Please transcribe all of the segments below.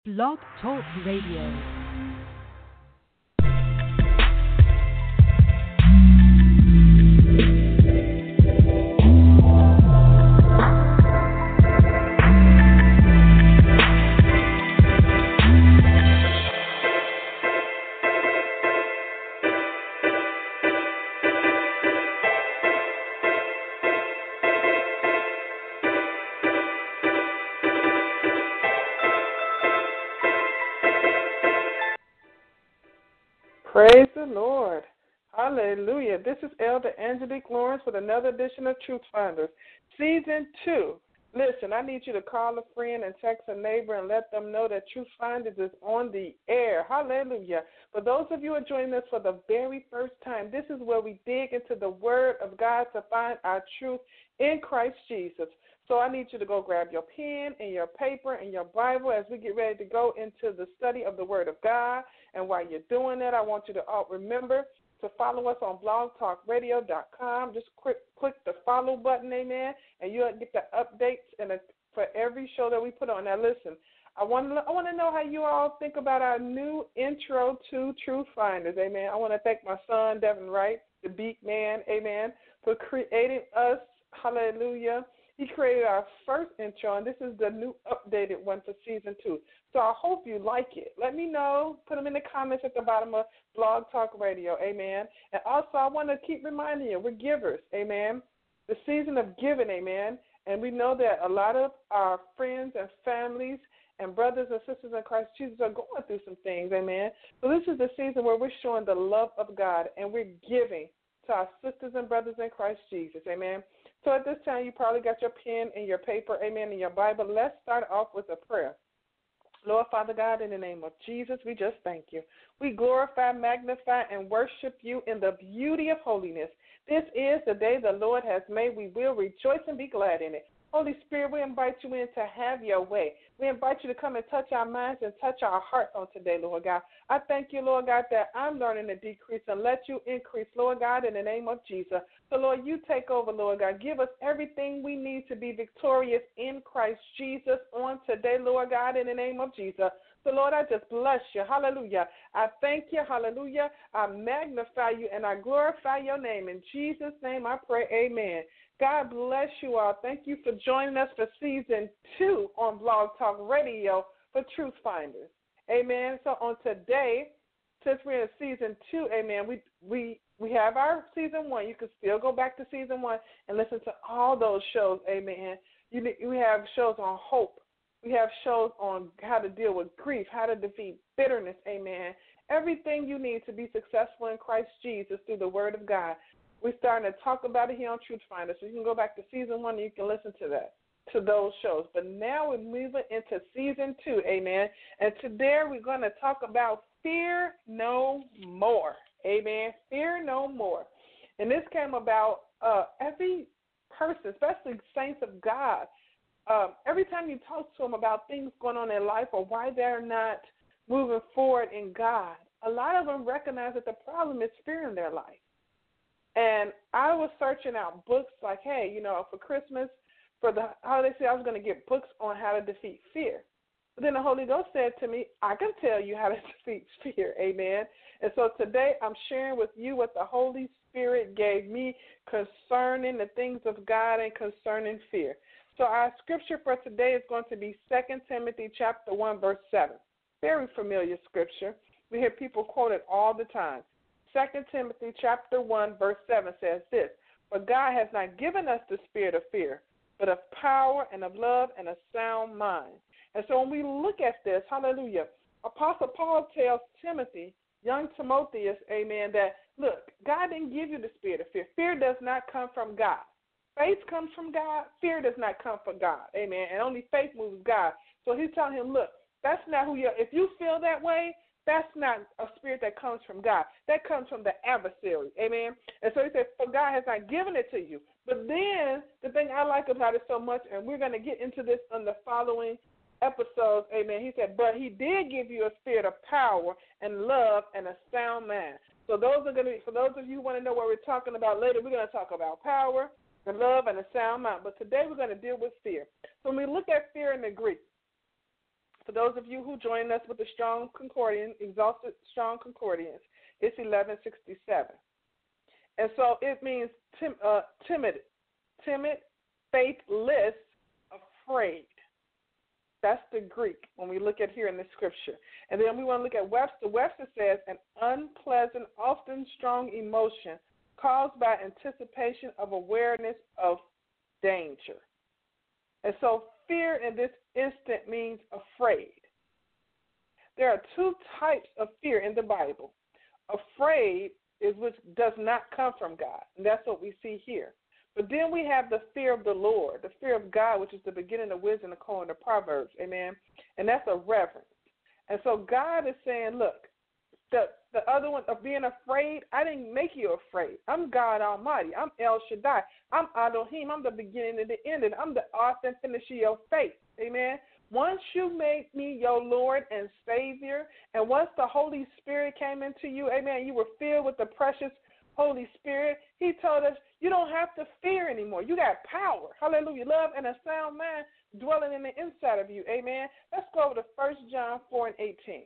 Blog Talk Radio. Praise the Lord. Hallelujah. This is Elder Angelique Lawrence with another edition of Truth Finders, Season 2. Listen, I need you to call a friend and text a neighbor and let them know that Truth Finders is on the air. Hallelujah. For those of you who are joining us for the very first time, this is where we dig into the Word of God to find our truth in Christ Jesus. So I need you to go grab your pen and your paper and your Bible as we get ready to go into the study of the Word of God. And while you're doing that, I want you to remember to follow us on blogtalkradio.com. Just click the follow button, amen, and you'll get the updates for every show that we put on. Now, listen, I want to know how you all think about our new intro to Truth Finders, amen. I want to thank my son, Devin Wright, the Beat Man, amen, for creating us, hallelujah. He created our first intro, and this is the new updated one for Season 2. So I hope you like it. Let me know. Put them in the comments at the bottom of Blog Talk Radio, amen. And also, I want to keep reminding you, we're givers, amen. The season of giving, amen. And we know that a lot of our friends and families and brothers and sisters in Christ Jesus are going through some things, amen. So this is the season where we're showing the love of God, and we're giving to our sisters and brothers in Christ Jesus, amen. So at this time, you probably got your pen and your paper, amen, and your Bible. Let's start off with a prayer. Lord, Father God, in the name of Jesus, we just thank you. We glorify, magnify, and worship you in the beauty of holiness. This is the day the Lord has made. We will rejoice and be glad in it. Holy Spirit, we invite you in to have your way. We invite you to come and touch our minds and touch our hearts on today, Lord God. I thank you, Lord God, that I'm learning to decrease and let you increase, Lord God, in the name of Jesus. So, Lord, you take over, Lord God. Give us everything we need to be victorious in Christ Jesus on today, Lord God, in the name of Jesus. So, Lord, I just bless you. Hallelujah. I thank you. Hallelujah. I magnify you and I glorify your name. In Jesus' name I pray, amen. God bless you all. Thank you for joining us for Season 2 on Blog Talk Radio for Truth Finders. Amen. So on today, since we're in Season 2, amen, we have our Season 1. You can still go back to Season 1 and listen to all those shows, amen. We have shows on hope. We have shows on how to deal with grief, how to defeat bitterness, amen. Everything you need to be successful in Christ Jesus through the Word of God. We're starting to talk about it here on Truth Finder, so you can go back to Season 1 and you can listen to those shows. But now we're moving into Season 2, amen. And today we're going to talk about fear no more, amen. Fear no more. And this came about every person, especially saints of God, every time you talk to them about things going on in their life or why they're not moving forward in God, a lot of them recognize that the problem is fear in their life. And I was searching out books like, hey, for Christmas, for the holiday season, I was going to get books on how to defeat fear. But then the Holy Ghost said to me, I can tell you how to defeat fear, amen. And so today I'm sharing with you what the Holy Spirit gave me concerning the things of God and concerning fear. So our scripture for today is going to be 2 Timothy chapter 1, verse 7. Very familiar scripture. We hear people quote it all the time. 2 Timothy chapter 1, verse 7 says this, "For God has not given us the spirit of fear, but of power and of love and a sound mind." And so when we look at this, hallelujah, Apostle Paul tells Timothy, young Timotheus, amen, that, look, God didn't give you the spirit of fear. Fear does not come from God. Faith comes from God. Fear does not come from God, amen, and only faith moves God. So he's telling him, look, that's not who you are. If you feel that way, that's not a spirit that comes from God. That comes from the adversary, amen. And so he said, for God has not given it to you. But then the thing I like about it so much, and we're going to get into this in the following episodes, amen. He said, but he did give you a spirit of power and love and a sound mind. So those are going to be, for those of you who want to know what we're talking about later, we're going to talk about power and love and a sound mind. But today we're going to deal with fear. So when we look at fear in the Greek, For those of you who join us with the Strong Concordance, Exalted Strong Concordance, it's 1167. And so it means timid, faithless, afraid. That's the Greek when we look at here in the scripture. And then we want to look at Webster. Webster says an unpleasant, often strong emotion caused by anticipation of awareness of danger. And so fear in this instant means afraid. There are two types of fear in the Bible. Afraid is which does not come from God, and that's what we see here. But then we have the fear of the Lord, the fear of God, which is the beginning of wisdom according to Proverbs, amen? And that's a reverence. And so God is saying, look, the other one of being afraid, I didn't make you afraid. I'm God Almighty. I'm El Shaddai. I'm Elohim. I'm the beginning and the end, and I'm the author and finisher of your faith, amen? Once you made me your Lord and Savior, and once the Holy Spirit came into you, amen, you were filled with the precious Holy Spirit, he told us you don't have to fear anymore. You got power, hallelujah, love and a sound mind dwelling in the inside of you, amen. Let's go over to 1 John 4:18.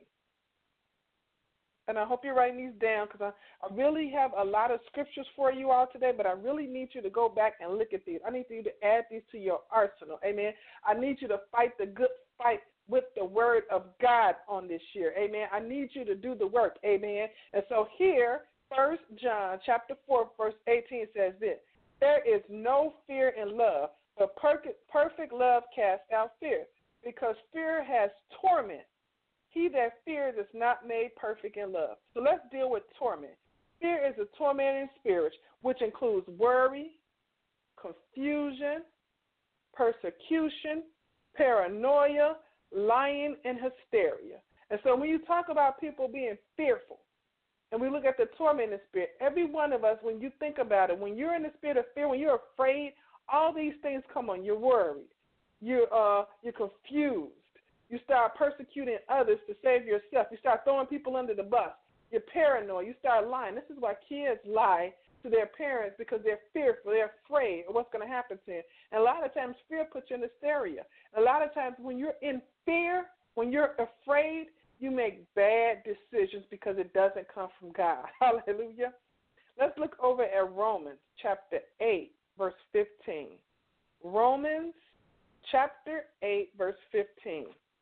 And I hope you're writing these down because I really have a lot of scriptures for you all today, but I really need you to go back and look at these. I need you to add these to your arsenal, amen. I need you to fight the good fight with the word of God on this year, amen. I need you to do the work, amen. And so here, 1 John chapter 4, verse 18 says this: there is no fear in love, but perfect love casts out fear, because fear has torment. He that fears is not made perfect in love. So let's deal with torment. Fear is a tormenting spirit, which includes worry, confusion, persecution, paranoia, lying, and hysteria. And so when you talk about people being fearful, and we look at the tormenting spirit, every one of us, when you think about it, when you're in the spirit of fear, when you're afraid, all these things come on. You're worried. You're confused. You start persecuting others to save yourself. You start throwing people under the bus. You're paranoid. You start lying. This is why kids lie to their parents, because they're fearful. They're afraid of what's going to happen to them. And a lot of times fear puts you in hysteria. A lot of times when you're in fear, when you're afraid, you make bad decisions because it doesn't come from God. Hallelujah. Let's look over at Romans chapter 8, verse 15. Romans chapter 8, verse 15.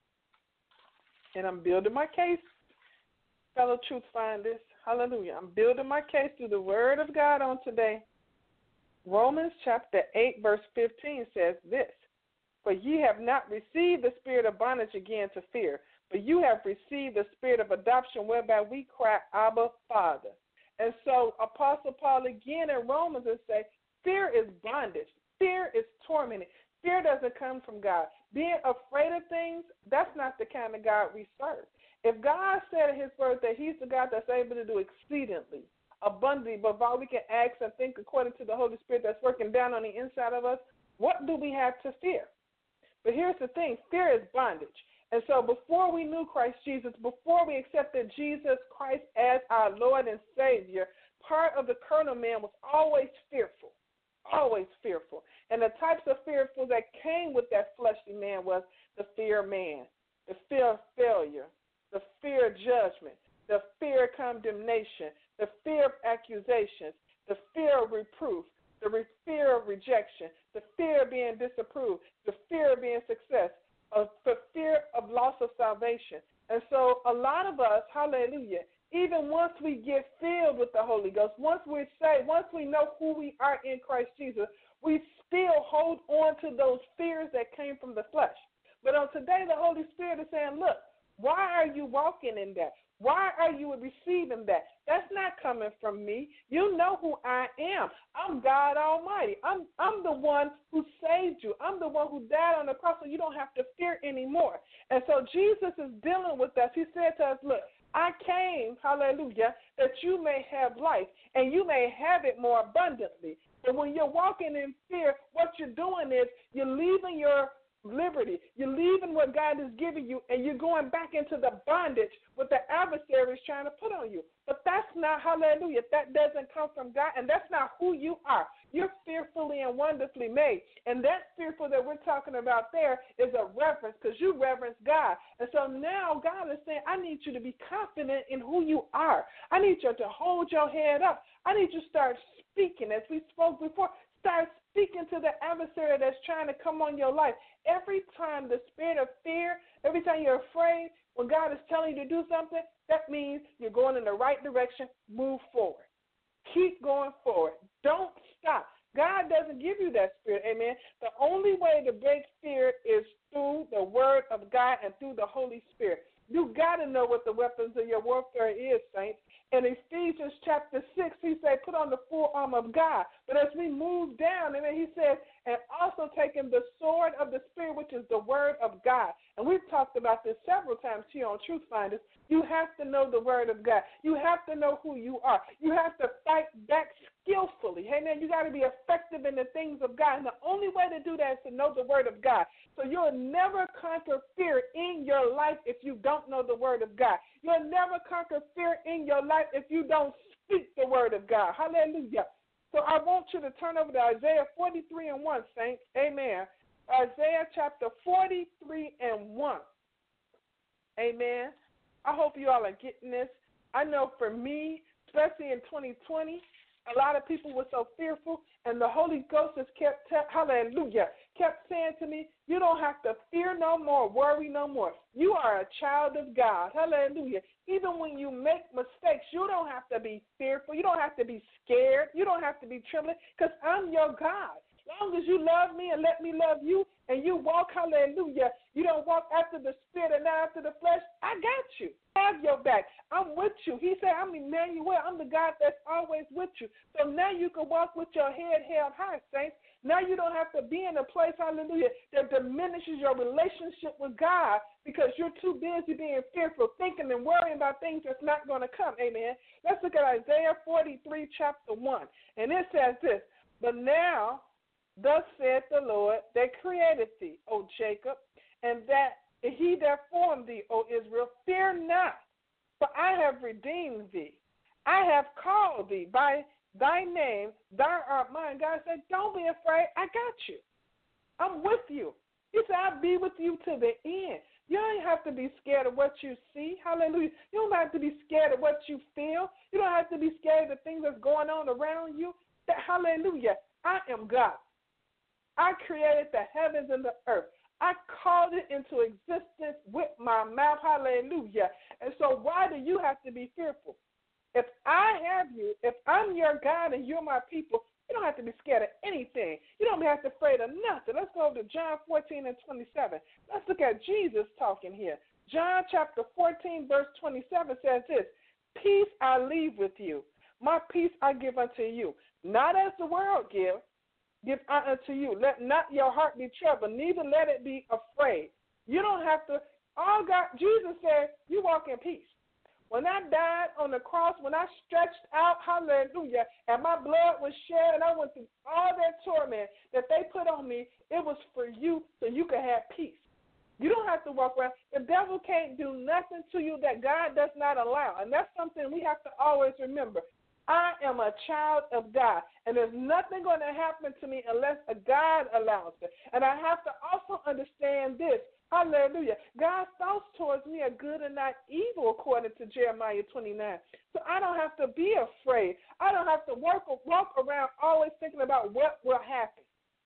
And I'm building my case, fellow truth finders. Hallelujah. I'm building my case through the word of God on today. Romans chapter 8, verse 15 says this: for ye have not received the spirit of bondage again to fear, but you have received the spirit of adoption, whereby we cry, Abba, Father. And so Apostle Paul again in Romans will say, fear is bondage. Fear is tormenting. Fear doesn't come from God. Being afraid of things, that's not the kind of God we serve. If God said in his word that he's the God that's able to do exceedingly, abundantly, above all we can ask and think according to the Holy Spirit that's working down on the inside of us, what do we have to fear? But here's the thing, fear is bondage. And so before we knew Christ Jesus, before we accepted Jesus Christ as our Lord and Savior, part of the carnal man was always fearful. Always fearful. And the types of fearful that came with that fleshly man was the fear of man, the fear of failure, the fear of judgment, the fear of condemnation, the fear of accusations, the fear of reproof, the fear of rejection, the fear of being disapproved, the fear of being success, the fear of loss of salvation. And so a lot of us, hallelujah, even once we get filled with the Holy Ghost, once we're saved, once we know who we are in Christ Jesus, we still hold on to those fears that came from the flesh. But on today, the Holy Spirit is saying, look, why are you walking in that? Why are you receiving that? That's not coming from me. You know who I am. I'm God Almighty. I'm the one who saved you. I'm the one who died on the cross, so you don't have to fear anymore. And so Jesus is dealing with us. He said to us, look, I came, hallelujah, that you may have life, and you may have it more abundantly. And when you're walking in fear, what you're doing is you're leaving your liberty. You're leaving what God is giving you, and you're going back into the bondage what the adversary is trying to put on you. But that's not, hallelujah, that doesn't come from God, and that's not who you are. You're fearfully and wonderfully made. And that fearful that we're talking about there is a reverence, because you reverence God. And so now God is saying, I need you to be confident in who you are. I need you to hold your head up. I need you to start speaking, as we spoke before. Start speaking to the adversary that's trying to come on your life. Every time the spirit of fear, every time you're afraid, when God is telling you to do something, that means you're going in the right direction. Move forward. Keep going forward. Don't stop. God doesn't give you that spirit, amen. The only way to break fear is through the word of God and through the Holy Spirit. You got to know what the weapons of your warfare is, saints. In Ephesians chapter 6, he said, put on the full armor of God. But as we move down, and then he says, and also taking the sword of the Spirit, which is the word of God. And we've talked about this several times here on Truth Finders. You have to know the word of God. You have to know who you are. You have to fight back skillfully. Hey, man, you got to be effective in the things of God. And the only way to do that is to know the word of God. So you'll never conquer fear in your life if you don't know the word of God. You'll never conquer fear in your life if you don't speak the word of God. Hallelujah. So I want you to turn over to Isaiah 43:1, saints. Amen. Isaiah chapter 43:1. Amen. I hope you all are getting this. I know for me, especially in 2020, a lot of people were so fearful, and the Holy Ghost has kept saying to me, you don't have to fear no more, worry no more. You are a child of God. Hallelujah. Even when you make mistakes, you don't have to be fearful. You don't have to be scared. You don't have to be trembling, because I'm your God. As long as you love me and let me love you, and you walk, hallelujah, you don't walk after the spirit and not after the flesh, I got you. I have your back. I'm with you. He said, I'm Emmanuel. I'm the God that's always with you. So now you can walk with your head held high, saints. Now you don't have to be in a place, hallelujah, that diminishes your relationship with God because you're too busy being fearful, thinking and worrying about things that's not going to come. Amen. Let's look at Isaiah 43, chapter 1. And it says this, but now, thus saith the Lord that created thee, O Jacob, and that he that formed thee, O Israel, fear not, for I have redeemed thee. I have called thee by thy name, thou art mine. God said, don't be afraid, I got you. I'm with you. He said, I'll be with you to the end. You don't have to be scared of what you see. Hallelujah. You don't have to be scared of what you feel. You don't have to be scared of the things that's going on around you. Hallelujah. I am God. I created the heavens and the earth. I called it into existence with my mouth. Hallelujah. And so why do you have to be fearful? If I have you, if I'm your God and you're my people, you don't have to be scared of anything. You don't have to be afraid of nothing. Let's go to John 14:27. Let's look at Jesus talking here. John chapter 14, verse 27 says this, peace I leave with you. My peace I give unto you. Not as the world give I unto you. Let not your heart be troubled, neither let it be afraid. You don't have to, Jesus said, you walk in peace. When I died on the cross, when I stretched out, hallelujah, and my blood was shed and I went through all that torment that they put on me, it was for you so you could have peace. You don't have to walk around. The devil can't do nothing to you that God does not allow, and that's something we have to always remember. I am a child of God, and there's nothing going to happen to me unless a God allows it. And I have to also understand this. Hallelujah. God's thoughts towards me are good and not evil, according to Jeremiah 29. So I don't have to be afraid. I don't have to walk around always thinking about what will happen.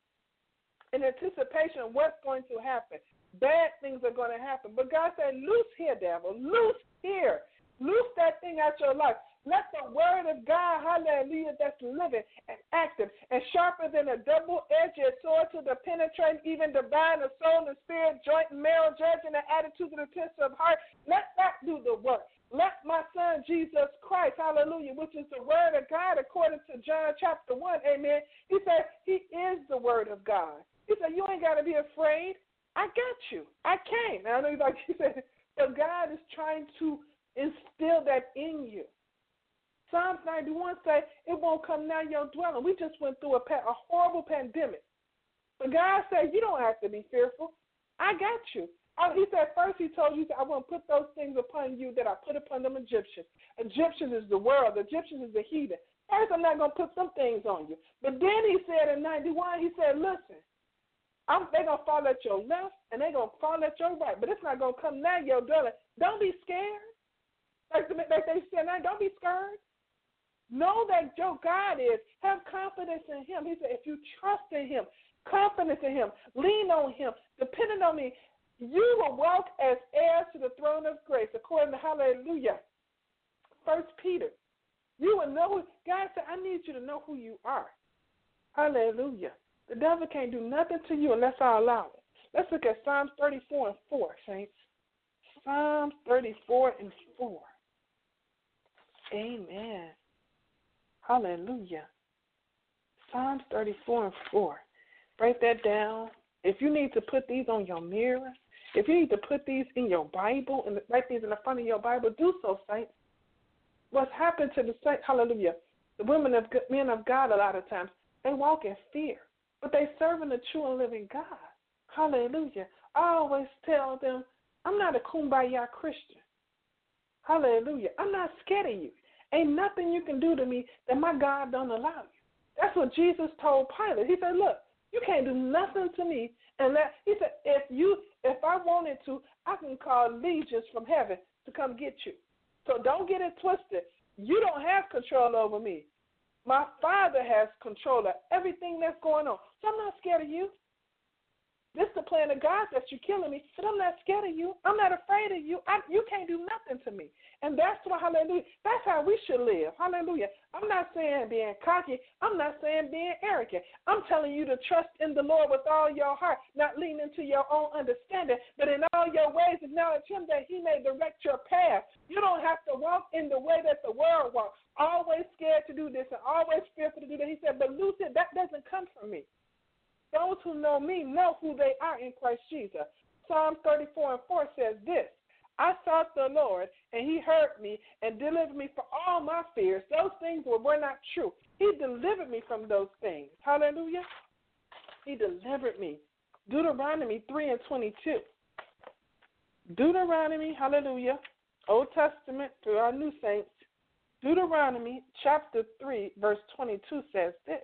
In anticipation of what's going to happen. Bad things are going to happen. But God said, loose here, devil. Loose here. Loose that thing out your life. Let the word of God, hallelujah, that's living and active and sharper than a double-edged sword to the penetrating, even divine the soul and spirit, joint and marrow, judging the attitude of the tense of heart. Let that do the work. Let my son Jesus Christ, hallelujah, which is the word of God according to John chapter 1, amen. He said he is the word of God. He said you ain't got to be afraid. I got you. I came. I know he said, but God is trying to instill that in you. Psalms 91 says it won't come near your dwelling. We just went through a horrible pandemic. But God said you don't have to be fearful. I got you. He said, first he told you, I want to put those things upon you that I put upon them Egyptians. Egyptians is the world. Egyptians is the heathen. First, I'm not going to put some things on you. But then he said in 91, he said, listen, they're going to fall at your left and they're going to fall at your right. But it's not going to come now, your dwelling. Don't be scared. Like they said, now, don't be scared. Know that your God is. Have confidence in him. He said, if you trust in him, confidence in him, lean on him, depending on me, you will walk as heirs to the throne of grace, according to Hallelujah. 1 Peter. You will know. God said, I need you to know who you are. Hallelujah. The devil can't do nothing to you unless I allow it. Let's look at Psalms 34 and 4, saints. Psalms 34 and 4. Amen. Hallelujah. Psalms 34 and 4. Write that down. If you need to put these on your mirror, if you need to put these in your Bible and write these in the front of your Bible, do so, saints. What's happened to the saints, hallelujah, the men of God a lot of times, they walk in fear, but they serving the true and living God. Hallelujah. I always tell them, I'm not a kumbaya Christian. Hallelujah. I'm not scared of you. Ain't nothing you can do to me that my God don't allow you. That's what Jesus told Pilate. He said, look, you can't do nothing to me. He said, if I wanted to, I can call legions from heaven to come get you. So don't get it twisted. You don't have control over me. My Father has control of everything that's going on. So I'm not scared of you. This is the plan of God that you're killing me, but I'm not scared of you. I'm not afraid of you. You can't do nothing to me. And that's why, hallelujah, that's how we should live. Hallelujah. I'm not saying being cocky. I'm not saying being arrogant. I'm telling you to trust in the Lord with all your heart, not lean into your own understanding, but in all your ways acknowledge him that he may direct your path. You don't have to walk in the way that the world walks, always scared to do this and always fearful to do that. He said, but Lucy, that doesn't come from me. Those who know me know who they are in Christ Jesus. Psalm 34 and 4 says this, I sought the Lord, and he heard me and delivered me from all my fears. Those things were not true. He delivered me from those things. Hallelujah. He delivered me. Deuteronomy 3 and 22. Deuteronomy, hallelujah, Old Testament for our new saints. Deuteronomy chapter 3, verse 22 says this.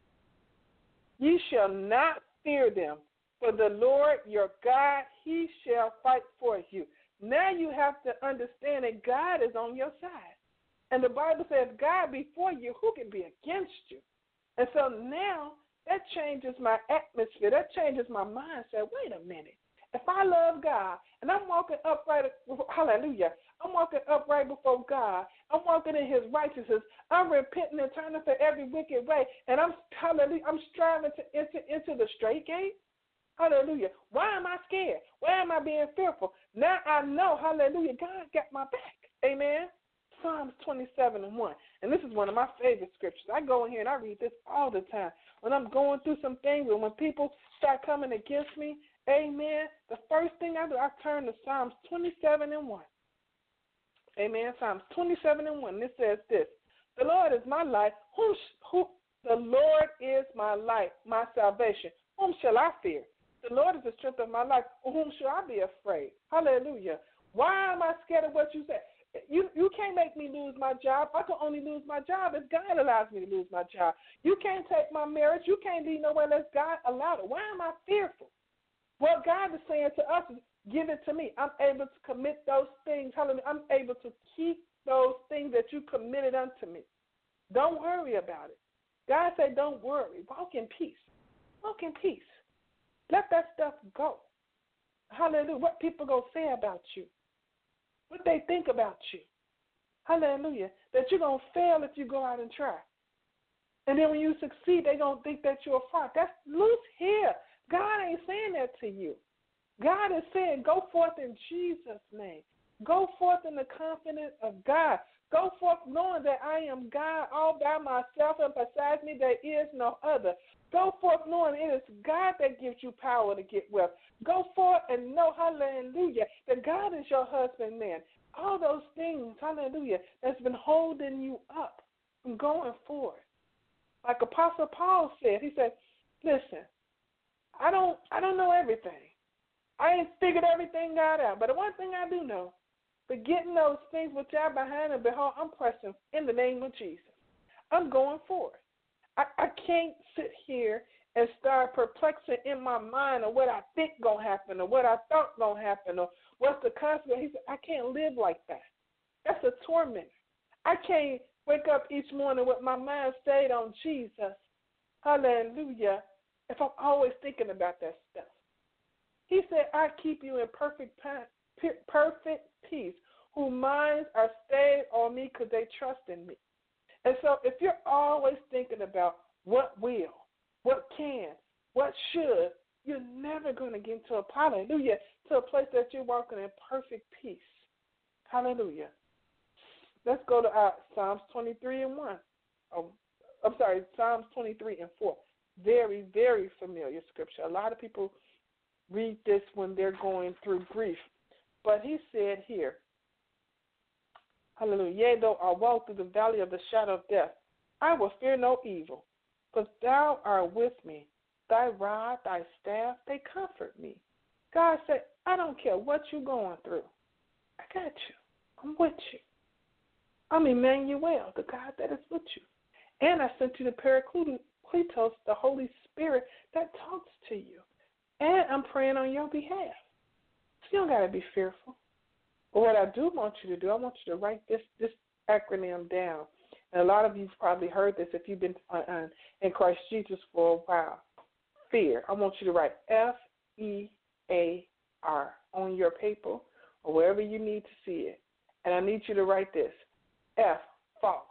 Ye shall not fear them, for the Lord your God, he shall fight for you. Now you have to understand that God is on your side. And the Bible says, God before you, who can be against you? And so now that changes my atmosphere. That changes my mindset. Wait a minute. If I love God and I'm walking upright, hallelujah, I'm walking upright before God, I'm walking in his righteousness, I'm repenting and turning for every wicked way, and I'm striving to enter into the straight gate. Hallelujah. Why am I scared? Why am I being fearful? Now I know, hallelujah, God got my back. Amen. Psalms 27 and 1. And this is one of my favorite scriptures. I go in here and I read this all the time. When I'm going through some things and when people start coming against me, amen, the first thing I do, I turn to Psalms 27 and 1. Amen. Psalms 27 and 1. This says this. The Lord is my life. The Lord is my life, my salvation. Whom shall I fear? The Lord is the strength of my life. Whom shall I be afraid? Hallelujah. Why am I scared of what you said? You can't make me lose my job. I can only lose my job if God allows me to lose my job. You can't take my marriage. You can't be nowhere unless God allowed it. Why am I fearful? What God is saying to us is, give it to me. I'm able to commit those things. Hallelujah. I'm able to keep those things that you committed unto me. Don't worry about it. God said, don't worry. Walk in peace. Walk in peace. Let that stuff go. Hallelujah. What people going to say about you. What they think about you. Hallelujah. That you're going to fail if you go out and try. And then when you succeed, they're going to think that you're a fraud. That's loose here. God ain't saying that to you. God is saying, go forth in Jesus' name. Go forth in the confidence of God. Go forth knowing that I am God all by myself, and besides me there is no other. Go forth knowing it is God that gives you power to get wealth. Go forth and know, hallelujah, that God is your husbandman. All those things, hallelujah, that's been holding you up from going forward. Like Apostle Paul said, he said, listen, I don't know everything. I ain't figured everything out. But the one thing I do know, forgetting those things which are behind, and behold, I'm pressing in the name of Jesus. I'm going forward. I can't sit here and start perplexing in my mind on what I think going to happen or what I thought going to happen or what's the consequence. He said, I can't live like that. That's a torment. I can't wake up each morning with my mind stayed on Jesus. Hallelujah. If I'm always thinking about that stuff. He said, I keep you in perfect peace, whose minds are stayed on me because they trust in me. And so if you're always thinking about what will, what can, what should, you're never going to get to a place that you're walking in perfect peace. Hallelujah. Let's go to Psalms 23 and 1. Psalms 23 and 4. Very, very familiar scripture. A lot of people read this when they're going through grief. But he said here, hallelujah, yea, though I walk through the valley of the shadow of death, I will fear no evil, because thou art with me. Thy rod, thy staff, they comfort me. God said, I don't care what you're going through. I got you. I'm with you. I'm Emmanuel, the God that is with you. And I sent you the Paracletos, the Holy Spirit that talks to you. And I'm praying on your behalf. So you don't got to be fearful. But what I do want you to do, I want you to write this acronym down. And a lot of you've probably heard this if you've been in Christ Jesus for a while. Fear. I want you to write FEAR on your paper or wherever you need to see it. And I need you to write this. F, false.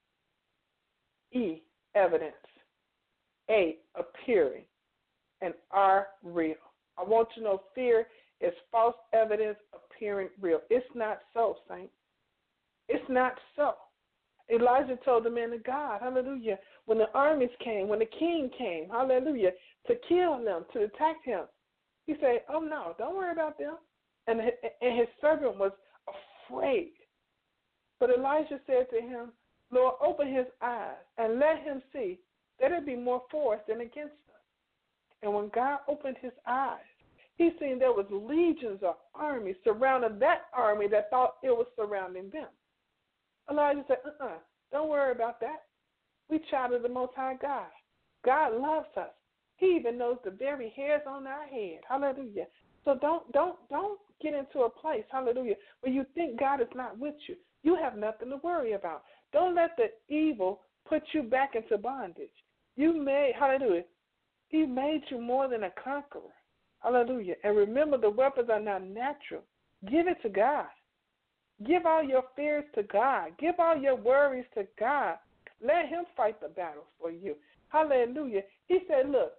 E, evidence. A, appearing. And R, real. I want you to know fear is false evidence appearing real. It's not so, saints. It's not so. Elijah told the man of God, hallelujah, when the armies came, when the king came, hallelujah, to kill them, to attack him, he said, oh, no, don't worry about them. And his servant was afraid. But Elijah said to him, Lord, open his eyes and let him see that it be more for us than against us. And when God opened his eyes, he seen there was legions of armies surrounding that army that thought it was surrounding them. Elijah said, don't worry about that. We child of the Most High God. God loves us. He even knows the very hairs on our head. Hallelujah. So don't get into a place, hallelujah, where you think God is not with you. You have nothing to worry about. Don't let the evil put you back into bondage. Hallelujah, he made you more than a conqueror. Hallelujah. And remember, the weapons are not natural. Give it to God. Give all your fears to God. Give all your worries to God. Let him fight the battle for you. Hallelujah. He said, look,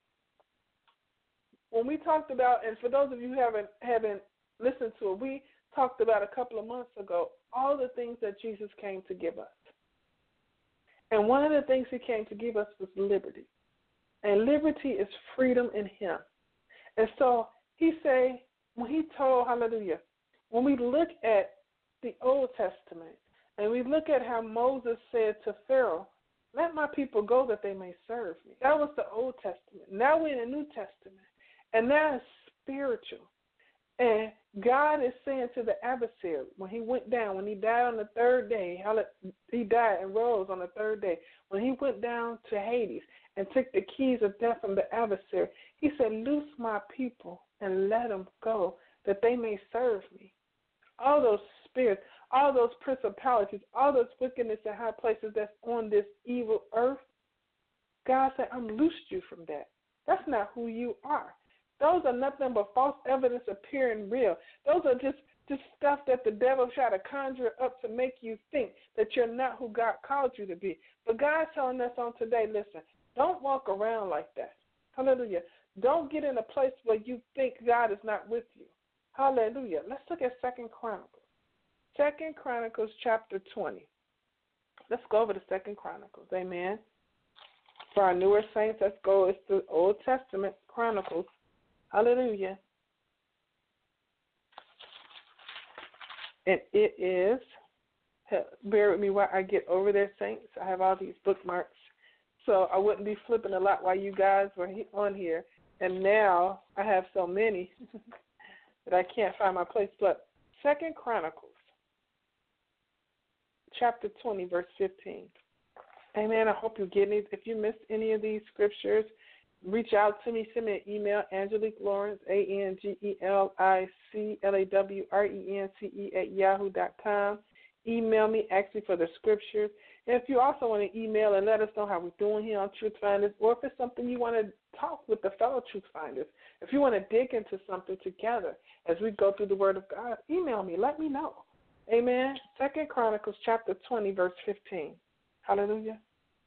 when we talked about, and for those of you who haven't listened to it, we talked about a couple of months ago all the things that Jesus came to give us. And one of the things he came to give us was liberty. And liberty is freedom in him. And so he said, when he told, hallelujah, when we look at the Old Testament and we look at how Moses said to Pharaoh, let my people go that they may serve me. That was the Old Testament. Now we're in the New Testament. And that is spiritual. And God is saying to the adversary, when he went down, when he died on the third day, he died and rose on the third day. When he went down to Hades and took the keys of death from the adversary, he said, loose my people and let them go that they may serve me. All those spirits, all those principalities, all those wickedness in high places that's on this evil earth, God said, I'm loosed you from that. That's not who you are. Those are nothing but false evidence appearing real. Those are just stuff that the devil try to conjure up to make you think that you're not who God called you to be. But God's telling us on today, listen, don't walk around like that. Hallelujah. Don't get in a place where you think God is not with you. Hallelujah. Let's look at 2 Chronicles. 2 Chronicles chapter 20. Let's go over to 2 Chronicles. Amen. For our newer saints, let's go. It's the Old Testament Chronicles. Hallelujah. And it is, bear with me while I get over there, saints. I have all these bookmarks. So I wouldn't be flipping a lot while you guys were on here. And now I have so many that I can't find my place. But 2 Chronicles, chapter 20, verse 15. Amen. I hope you get it. If you missed any of these scriptures, reach out to me. Send me an email, Angelique Lawrence, ANGELICLAWRENCE @yahoo.com. Email me, ask me for the scriptures. And if you also want to email and let us know how we're doing here on Truth Finders, or if it's something you want to talk with the fellow Truth Finders, if you want to dig into something together as we go through the Word of God, email me. Let me know. Amen. 2 Chronicles chapter 20, verse 15. Hallelujah.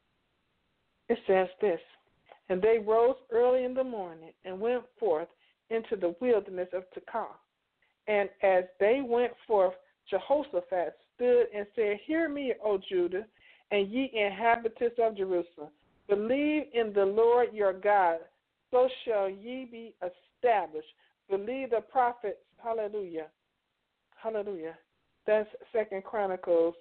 It says this, and they rose early in the morning and went forth into the wilderness of Tekoa. And as they went forth, Jehoshaphat stood and said, Hear me, O Judah, and ye inhabitants of Jerusalem. Believe in the Lord your God, so shall ye be established. Believe the prophets. Hallelujah. Hallelujah. That's 2 Chronicles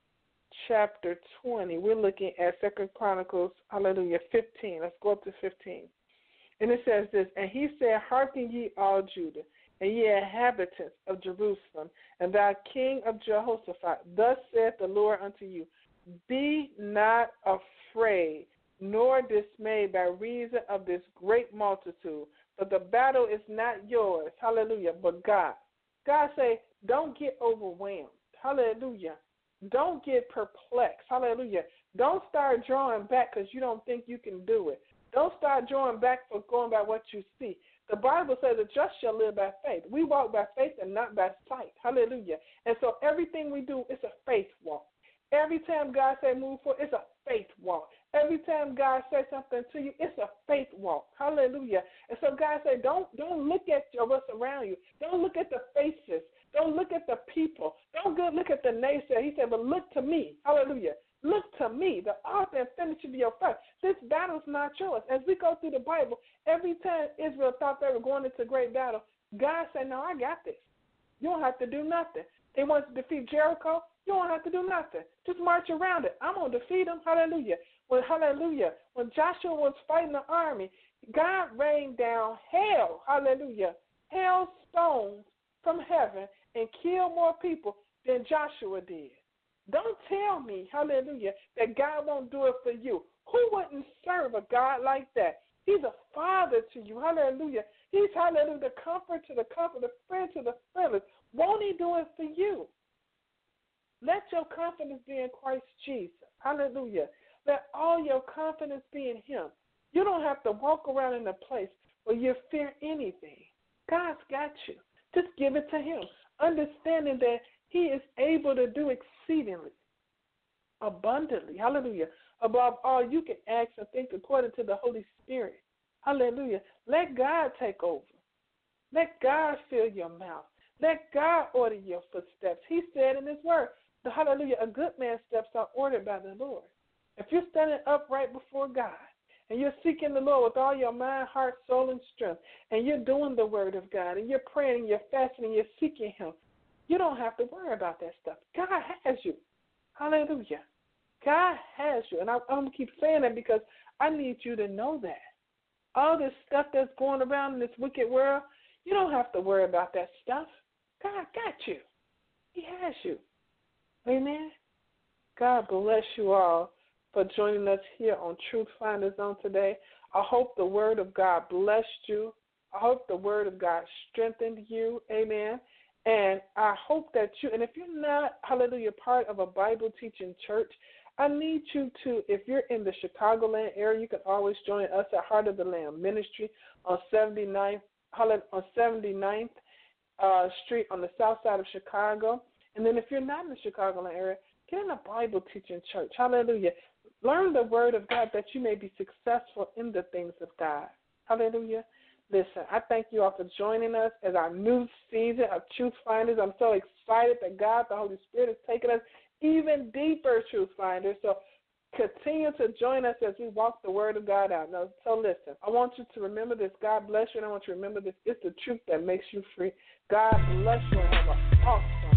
chapter 20. We're looking at 2 Chronicles, hallelujah, 15. Let's go up to 15. And it says this, and he said, Hearken ye all Judah, and ye inhabitants of Jerusalem, and thou king of Jehoshaphat, thus saith the Lord unto you, Be not afraid, nor dismayed by reason of this great multitude, for the battle is not yours, hallelujah, but God. God say, don't get overwhelmed, hallelujah. Don't get perplexed. Hallelujah. Don't start drawing back because you don't think you can do it. Don't start drawing back for going by what you see. The Bible says the just shall live by faith. We walk by faith and not by sight. Hallelujah. And so everything we do is a faith walk. Every time God says move forward, it's a faith walk. Every time God says something to you, it's a faith walk. Hallelujah. And so God said, don't look at what's around you. Don't look at the faces. Don't look at the people. Don't look at the naysayer. He said, but look to me. Hallelujah. Look to me, the author and finisher of your faith. This battle's not yours. As we go through the Bible, every time Israel thought they were going into great battle, God said, no, I got this. You don't have to do nothing. They want to defeat Jericho. You don't have to do nothing. Just march around it. I'm going to defeat them. Hallelujah. When Joshua was fighting the army, God rained down hail. Hallelujah. Hailstones from heaven and killed more people than Joshua did. Don't tell me, hallelujah, that God won't do it for you. Who wouldn't serve a God like that? He's a father to you, hallelujah. He's, hallelujah, the comfort to the comfort, the friend to the friendless. Won't he do it for you? Let your confidence be in Christ Jesus, hallelujah. Let all your confidence be in him. You don't have to walk around in a place where you fear anything. God's got you. Just give it to him, understanding that he is able to do exceedingly, abundantly, hallelujah, above all you can ask and think according to the Holy Spirit. Hallelujah. Let God take over. Let God fill your mouth. Let God order your footsteps. He said in his word, hallelujah, a good man's steps are ordered by the Lord. If you're standing upright before God, and you're seeking the Lord with all your mind, heart, soul, and strength, and you're doing the word of God, and you're praying, and you're fasting, and you're seeking him, you don't have to worry about that stuff. God has you. Hallelujah. God has you. And I'm going to keep saying that because I need you to know that. All this stuff that's going around in this wicked world, you don't have to worry about that stuff. God got you. He has you. Amen. God bless you all for joining us here on Truth Finders on today. I hope the word of God blessed you. I hope the word of God strengthened you. Amen. And I hope that you, and if you're not, hallelujah, part of a Bible teaching church, I need you to, if you're in the Chicagoland area, you can always join us at Heart of the Lamb Ministry on 79th Street on the south side of Chicago. And then if you're not in the Chicagoland area, get in a Bible teaching church. Hallelujah. Learn the word of God that you may be successful in the things of God. Hallelujah. Listen, I thank you all for joining us as our new season of Truth Finders. I'm so excited that God, the Holy Spirit, is taking us even deeper, Truth Finders. So continue to join us as we walk the word of God out. Now, so listen, I want you to remember this. God bless you, and I want you to remember this. It's the truth that makes you free. God bless you, and have an awesome